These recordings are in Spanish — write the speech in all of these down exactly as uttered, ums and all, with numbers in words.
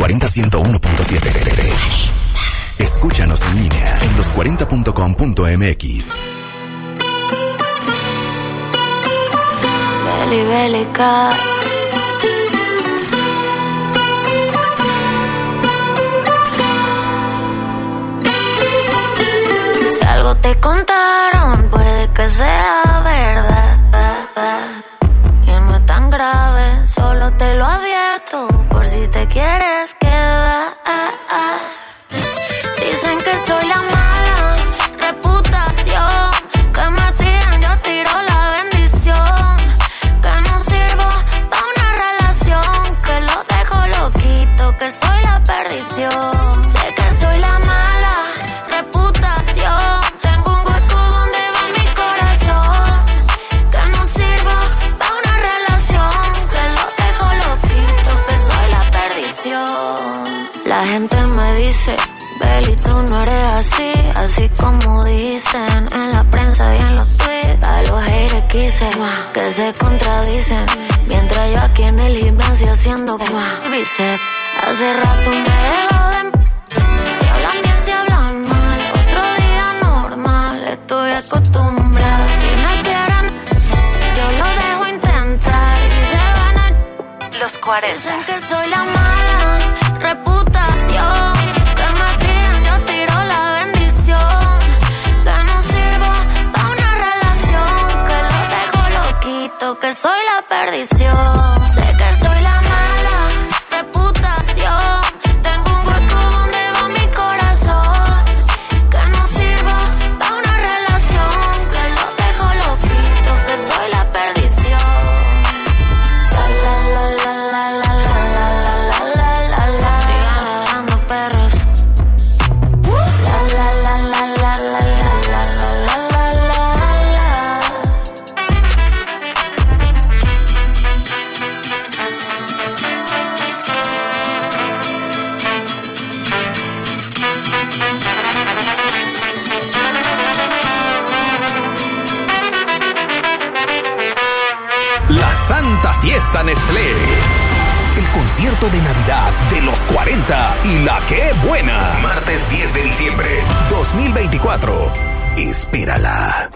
cuarenta ciento uno punto siete. Escúchanos en línea en los cuarenta punto com punto m x. Beli, Beli, Cat. Si algo te contaron, puede que sea verdad. Y no es tan grave, solo te lo advierto por si te quieres quedar. Dicen que soy la mala reputación, que me tiran, yo tiro la bendición, que no sirvo pa' una relación, que lo dejo loquito, que soy la perdición. Sé que soy la mala reputación, tengo un hueco donde va mi corazón, que no sirvo pa' una relación, que lo dejo loquito, que soy la perdición. La gente me dice, Beli, tú no eres así, así como dicen en la prensa y en los tweets. A los haters quise que se contradicen, mientras yo aquí en el gimnasio haciendo bíceps. Hace rato me dejo de... Si hablan bien, si hablan mal, otro día normal, estoy acostumbrada. Si no quieren, yo lo dejo intentar y se van a... Los cuarenta. Dicen que soy la mala reputación, que me tiran, yo tiro la bendición, que no sirvo pa' una relación, que lo dejo loquito, que soy la perdición. Sé que soy la mala reputación, tengo un hueco donde va mi corazón, que no sirvo pa' una relación, que lo dejo loquito, que soy la perdición. La la la la la la la la la la la la. Sigan hablando perros. La la la la la la la la la la la la. La Santa Fiesta Nestlé. El concierto de Navidad de los cuarenta y la que buena. Martes diez de diciembre dos mil veinticuatro. Espérala.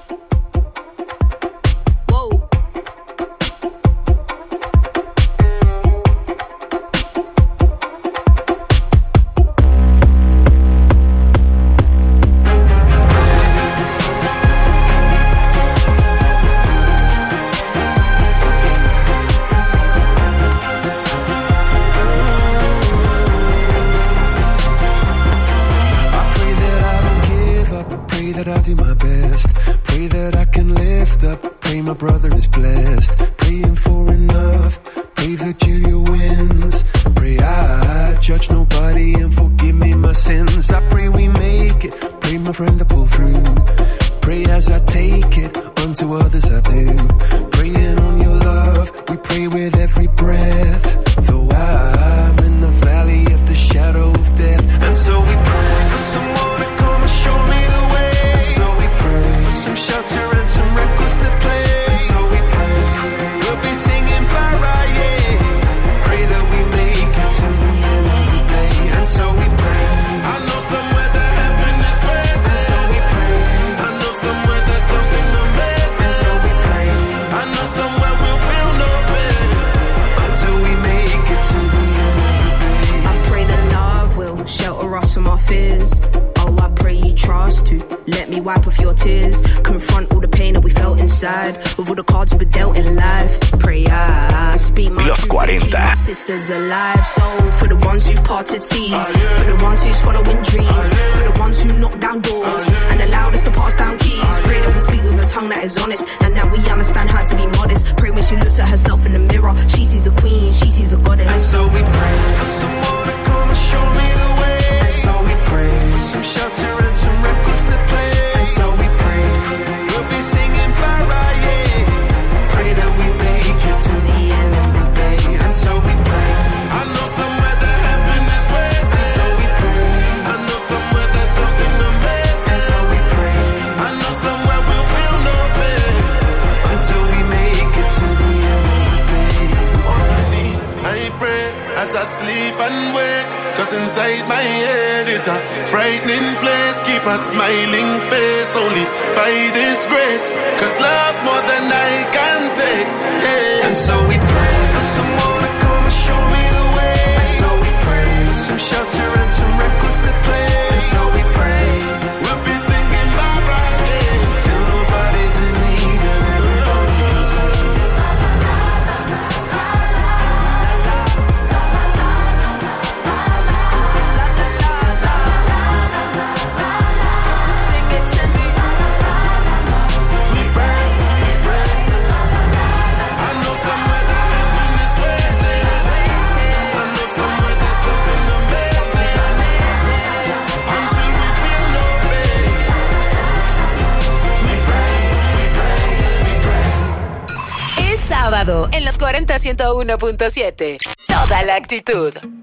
Brother is blessed, praying for enough, pray Virginia wins, pray I judge nobody and forgive me my sins, I pray we make it, pray my friend to pull through, pray as I take it, unto others I do, praying on your love, we pray with every breath, though I'm in the valley of the shadow of death, and so we pray for someone to come and show me the way, and so we pray for some shelter and some records to play. Let me wipe off your tears, confront all the pain that we felt inside, with all the cards we were dealt in life. Pray I speak my Los truth and keep my sisters alive. So for the ones who've parted seas, uh, yeah. for the ones who's following dreams, uh, yeah. for the ones who knock down doors uh, yeah. and allowed us to pass down keys. Uh, Pray yeah. that we speak with a tongue that is honest, and that we understand how to be modest. Pray when she looks at herself in the mirror, she sees a queen, she sees a goddess. And so we pray for someone to come and show me the way. And so we pray for some shelter and some records to play. And so we pray we'll be singing para, yeah. Pray that we make it to the end of the day. And so we pray. I know somewhere that heaven is waiting. And so we pray. I know somewhere there's something amazing. And so we pray. I know somewhere we'll feel no pain. a smiling face, only by this grace. Cause love more than I can take, yeah. And so we pray for someone to come and show me the way. And so we pray for some shelter and some records to play. And so we pray we'll be singing bye bye, yeah. till nobody's in need and everybody can say. Sábado en los cuarenta ciento uno punto siete. Toda la actitud.